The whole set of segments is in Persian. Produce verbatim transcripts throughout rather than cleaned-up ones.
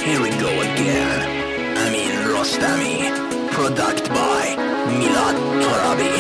Here we go again. Amin Rostami. Product by Milad Torabi.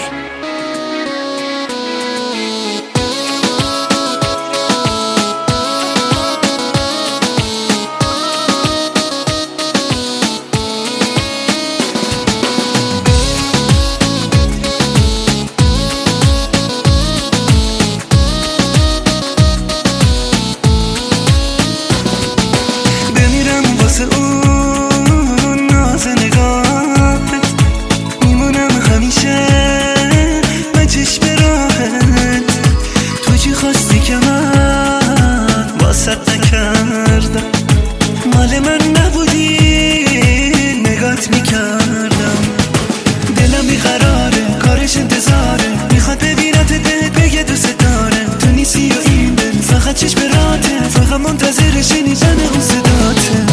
مال من نبودی نگات میکردم، دلم بیقراره کارش انتظاره، میخواد ببینت بهت بگه دوست داره، تو نیستی و این دل فقط چشم راته، فقط منتظر شنیدن اون صداته.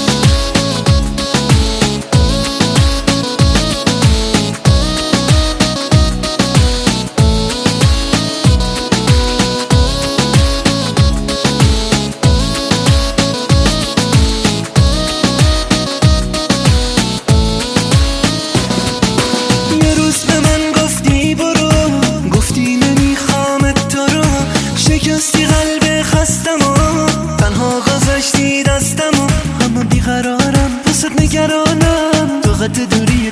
شکستی قلب خستم و تنها گذاشتی دستم و اما بیقرارم واسه نگرانم، طاقت دوری